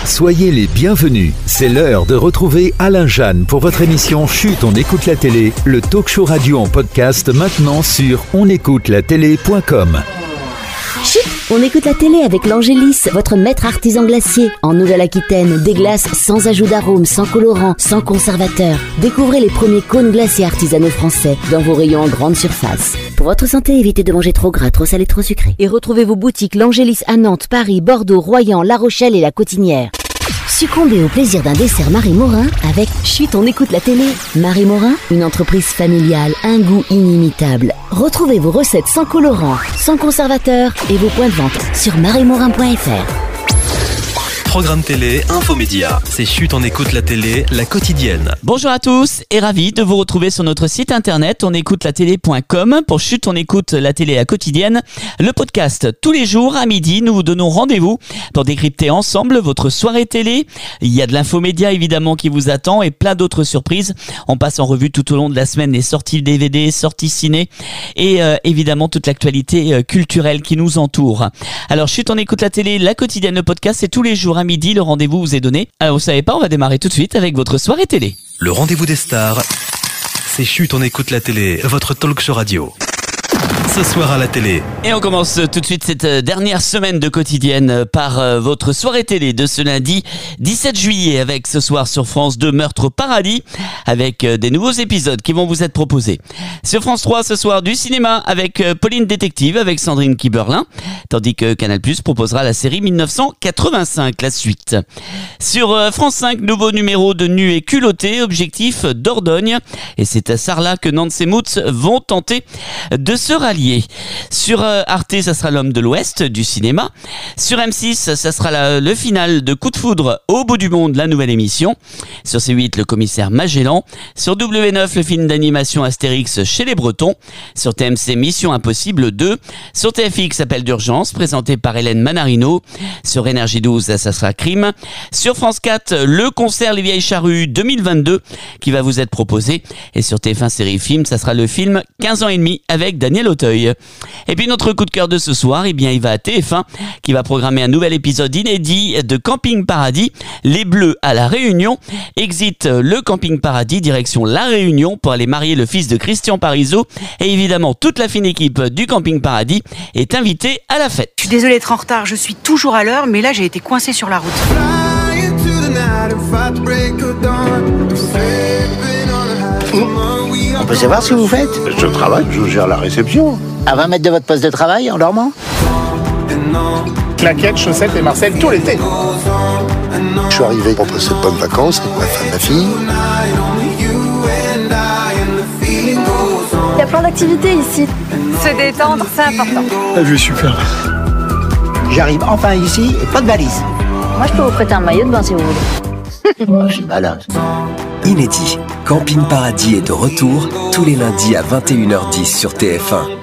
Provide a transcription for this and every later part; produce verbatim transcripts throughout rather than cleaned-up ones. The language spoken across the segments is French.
Soyez les bienvenus. C'est l'heure de retrouver Alain Jeanne pour votre émission Chut, on écoute la télé, le talk show radio en podcast maintenant sur on écoute la télé point com. Chut, on écoute la télé avec l'Angélis, votre maître artisan glacier. En Nouvelle-Aquitaine, des glaces sans ajout d'arômes, sans colorant, sans conservateur. Découvrez les premiers cônes glacés artisanaux français dans vos rayons en grande surface. Pour votre santé, évitez de manger trop gras, trop salé, trop sucré. Et retrouvez vos boutiques l'Angélis à Nantes, Paris, Bordeaux, Royan, La Rochelle et La Cotinière. Succombez au plaisir d'un dessert Marie Morin avec Chut, on écoute la télé. Marie Morin, une entreprise familiale, un goût inimitable. Retrouvez vos recettes sans colorant, sans conservateur et vos points de vente sur marie morin point f r. Programme télé, infomédia. C'est Chut, on écoute la télé, la quotidienne. Bonjour à tous et ravi de vous retrouver sur notre site internet on écoute la télé point com pour Chut, on écoute la télé, la quotidienne. Le podcast, tous les jours à midi, nous vous donnons rendez-vous pour décrypter ensemble votre soirée télé. Il y a de l'infomédia évidemment qui vous attend et plein d'autres surprises. On passe en revue tout au long de la semaine les sorties D V D, sorties ciné et euh, évidemment toute l'actualité euh, culturelle qui nous entoure. Alors Chut, on écoute la télé, la quotidienne, le podcast, c'est tous les jours à midi, le rendez-vous vous est donné. Alors vous savez pas, on va démarrer tout de suite avec votre soirée télé. Le rendez-vous des stars, c'est Chut, on écoute la télé, votre talk show radio. Ce soir à la télé. Et on commence tout de suite cette dernière semaine de quotidienne par votre soirée télé de ce lundi dix-sept juillet avec ce soir sur France deux Meurtre au paradis avec des nouveaux épisodes qui vont vous être proposés. Sur France trois ce soir du cinéma avec Pauline Détective avec Sandrine Kiberlin, tandis que Canal+ proposera la série dix-neuf cent quatre-vingt-cinq, la suite. Sur France cinq, nouveau numéro de Nu et culotté, objectif Dordogne, et c'est à Sarlat que Nantes et Moutz vont tenter de se rallier. Sur euh, Arte, ça sera L'Homme de l'Ouest du cinéma. Sur M six, ça sera la, le final de Coup de foudre au bout du monde, la nouvelle émission. Sur C huit, le commissaire Magellan. Sur W neuf, le film d'animation Astérix chez les Bretons. Sur T M C, Mission Impossible deux. Sur T F X, Appel d'urgence, présenté par Hélène Manarino. Sur Énergie douze, ça sera Crime. Sur France quatre, le concert Les Vieilles Charrues deux mille vingt-deux qui va vous être proposé. Et sur T F un Série Film, ça sera le film quinze ans et demi avec Daniel Auteuil. Et puis notre coup de cœur de ce soir, eh bien il va à T F un qui va programmer un nouvel épisode inédit de Camping Paradis, Les Bleus à La Réunion. Exit le Camping Paradis, direction La Réunion pour aller marier le fils de Christian Parizeau. Et évidemment, toute la fine équipe du Camping Paradis est invitée à la fête. Je suis désolée d'être en retard, je suis toujours à l'heure, mais là j'ai été coincée sur la route. On peut savoir ce que vous faites? Je travaille, je gère la réception. À vingt mètres de votre poste de travail, en dormant? Claquettes, chaussettes et Marcel tout l'été. Je suis arrivé pour passer de bonnes vacances avec ma femme, ma fille. Il y a plein d'activités ici. Se détendre, c'est important. La vue est super. J'arrive enfin ici et pas de valise. Moi, je peux vous prêter un maillot de bain si vous voulez. Oh, je suis malin. Inédit, Camping Paradis est de retour tous les lundis à vingt et une heures dix sur T F un.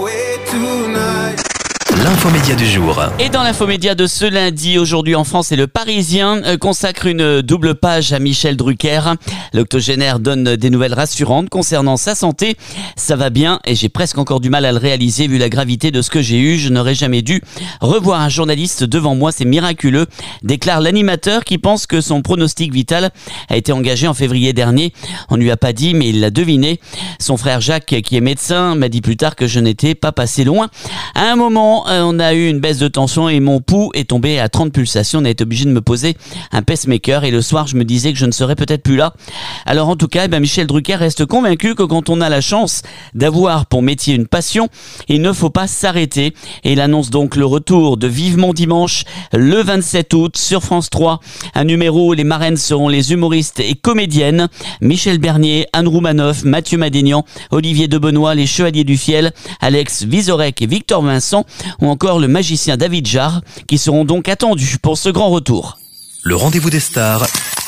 L'infomédia du jour. Et dans l'infomédia de ce lundi, aujourd'hui en France, et le Parisien euh, consacre une double page à Michel Drucker. L'octogénaire donne des nouvelles rassurantes concernant sa santé. Ça va bien et j'ai presque encore du mal à le réaliser vu la gravité de ce que j'ai eu. Je n'aurais jamais dû revoir un journaliste devant moi, c'est miraculeux, déclare l'animateur qui pense que son pronostic vital a été engagé en février dernier. On ne lui a pas dit, mais il l'a deviné. Son frère Jacques, qui est médecin, m'a dit plus tard que je n'étais pas passé loin. À un moment, on a eu une baisse de tension et mon pouls est tombé à trente pulsations. On a été obligé de me poser un pacemaker et le soir je me disais que je ne serais peut-être plus là. Alors en tout cas, eh bien, Michel Drucker reste convaincu que quand on a la chance d'avoir pour métier une passion, il ne faut pas s'arrêter. Et il annonce donc le retour de Vivement Dimanche le vingt-sept août sur France trois. Un numéro où les marraines seront les humoristes et comédiennes Michel Bernier, Anne Roumanoff, Mathieu Madénian, Olivier Debenoît, les Chevaliers du Fiel, Alex Vizorek et Victor Vincent, ou encore le magicien David Jarre, qui seront donc attendus pour ce grand retour. Le rendez-vous des stars,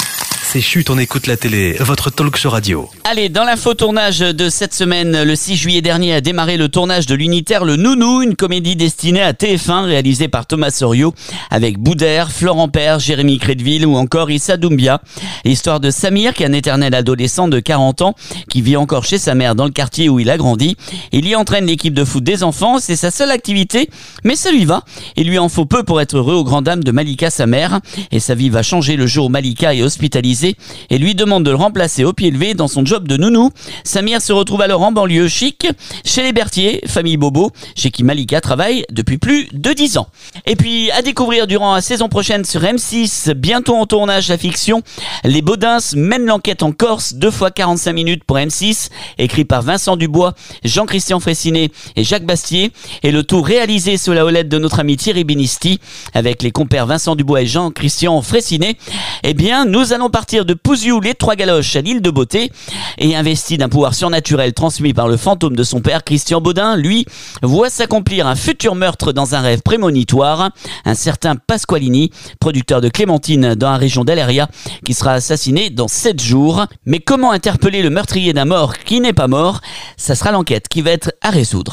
C'est Chut, on écoute la télé, votre talk show radio. Allez, dans l'info tournage de cette semaine, le six juillet dernier a démarré le tournage de l'unitaire Le Nounou, une comédie destinée à T F un réalisée par Thomas Soriot avec Boudère, Florent Père, Jérémy Crédville ou encore Issa Doumbia. L'histoire de Samir, qui est un éternel adolescent de quarante ans qui vit encore chez sa mère dans le quartier où il a grandi. Il y entraîne l'équipe de foot des enfants, c'est sa seule activité, mais ça lui va. Il lui en faut peu pour être heureux aux grandes dames de Malika, sa mère. Et sa vie va changer le jour où Malika est hospitalisée et lui demande de le remplacer au pied levé dans son job de nounou. Samir se retrouve alors en banlieue chic, chez les Berthier, famille Bobo, chez qui Malika travaille depuis plus de dix ans. Et puis à découvrir durant la saison prochaine sur M six, bientôt en tournage la fiction Les Baudins mènent l'enquête en Corse, deux fois quarante-cinq minutes pour M six, écrit par Vincent Dubois, Jean-Christian Fraissinet et Jacques Bastier, et le tout réalisé sous la houlette de notre ami Thierry Binisti, avec les compères Vincent Dubois et Jean-Christian Fraissinet. Eh bien, nous allons partir de Pouziou, les Trois Galoches, à l'île de Beauté, et investi d'un pouvoir surnaturel transmis par le fantôme de son père, Christian Baudin, lui, voit s'accomplir un futur meurtre dans un rêve prémonitoire. Un certain Pasqualini, producteur de Clémentine dans la région d'Aléria, qui sera assassiné dans sept jours. Mais comment interpeller le meurtrier d'un mort qui n'est pas mort? Ça sera l'enquête qui va être à résoudre.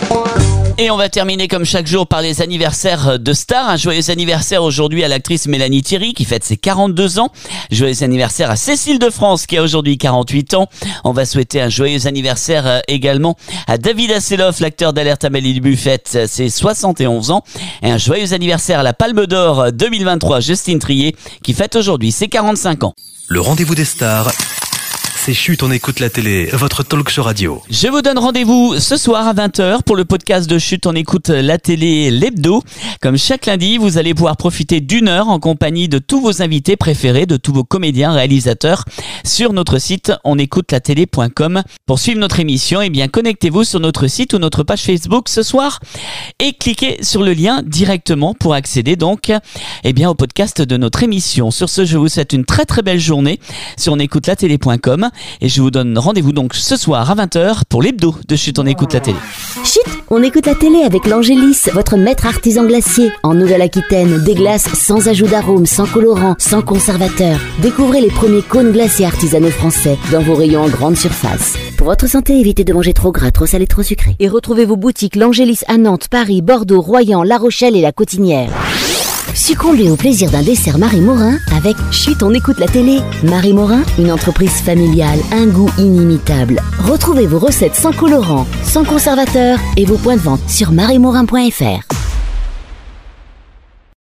Et on va terminer comme chaque jour par les anniversaires de stars. Un joyeux anniversaire aujourd'hui à l'actrice Mélanie Thierry qui fête ses quarante-deux ans. Joyeux anniversaire à Cécile de France qui a aujourd'hui quarante-huit ans. On va souhaiter un joyeux anniversaire également à David Hasselhoff, l'acteur d'Alerte Amélie Buffett, ses soixante et onze ans. Et un joyeux anniversaire à la Palme d'Or deux mille vingt-trois, Justine Trier, qui fête aujourd'hui ses quarante-cinq ans. Le rendez-vous des stars, c'est Chut, on écoute la télé, votre talk show radio. Je vous donne rendez-vous ce soir à vingt heures pour le podcast de Chut, on écoute la télé, l'hebdo. Comme chaque lundi, vous allez pouvoir profiter d'une heure en compagnie de tous vos invités préférés, de tous vos comédiens, réalisateurs, sur notre site on écoute la télé point com. Pour suivre notre émission, eh bien, connectez-vous sur notre site ou notre page Facebook ce soir et cliquez sur le lien directement pour accéder donc, eh bien, au podcast de notre émission. Sur ce, je vous souhaite une très très belle journée sur on écoute la télé point com. Et je vous donne rendez-vous donc ce soir à vingt heures pour l'hebdo de Chut, on écoute la télé. Chut, on écoute la télé avec l'Angélis, votre maître artisan glacier. En Nouvelle-Aquitaine, des glaces sans ajout d'arôme, sans colorant, sans conservateur. Découvrez les premiers cônes glaciers artisanaux français dans vos rayons en grande surface. Pour votre santé, évitez de manger trop gras, trop salé, trop sucré. Et retrouvez vos boutiques l'Angélis à Nantes, Paris, Bordeaux, Royan, La Rochelle et La Cotinière. Succombez au plaisir d'un dessert Marie Morin avec Chut, on écoute la télé. Marie Morin, une entreprise familiale, un goût inimitable. Retrouvez vos recettes sans colorant, sans conservateur et vos points de vente sur marie morin point f r.